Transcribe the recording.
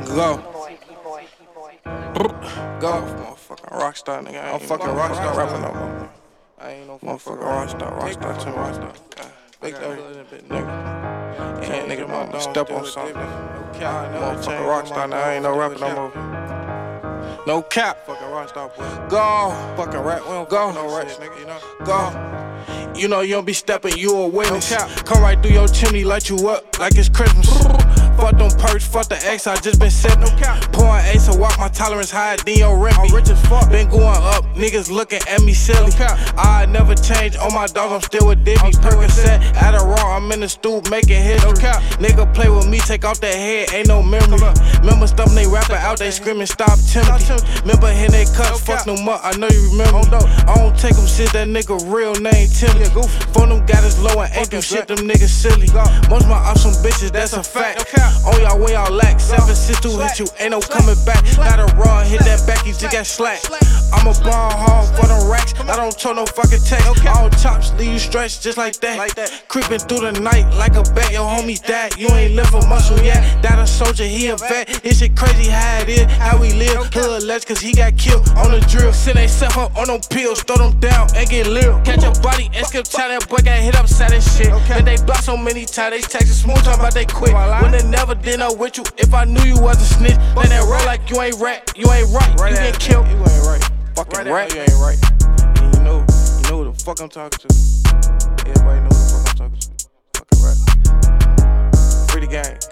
Go. Go. Motherfucking rockstar, nigga. I ain't fucking rockstar rapping no more. I ain't no motherfucking rockstar to me. Big nigga. Can't nigga mama step on something. Motherfucking rockstar, now I ain't no rapper no more. No cap. Fucking rockstar, boy. Go. Fucking rap, we don't go. No raps, nigga, you know. Go. You know you don't be stepping, you a witness. Come right through your chimney, light you up like it's Christmas. Fuck them perks, fuck the X, I just been sippin'. Pouring ace, so walk my tolerance higher than your rent. Rich as fuck, been going up, niggas looking at me silly. I never change, on my dog, I'm still with Dibby. Percocet, Adderall, I'm in the stoop making history. Nigga play with me, take off that head, ain't no memory. Remember stuff they rapping out, they screaming, stop Timothy. Remember hitting they cuts, fuck them up, I know you remember. I don't take them since that nigga real name Timothy. Phone them got us low and ain't do shit, them niggas silly. Most of my ops some bitches, that's a fact. On y'all way y'all lack, 762 hit you, ain't no coming back. Got a raw, hit that back, he just got slack. I'm a ball hog for them racks, I don't show no fucking text. All chops leave you stretched just like that. Creeping through the night like a bat, your homies died, you ain't live for muscle yet. That a soldier, he a vet, this shit crazy how it is, how we live. Hood less cause he got killed on the drill. Send they self up on them pills, throw them down and get lit. Catch a body and skip time, that boy got hit upside and shit. Then they block so many times, they textin' smooth talking about they quit. When they never did no with you, if I knew you was a snitch, let that roll like you ain't rap, you ain't right, you get killed. You ain't right, fucking rap, you ain't right. And you know who the fuck I'm talking to. Everybody know who the fuck I'm talking to. Fucking rap. Free the gang.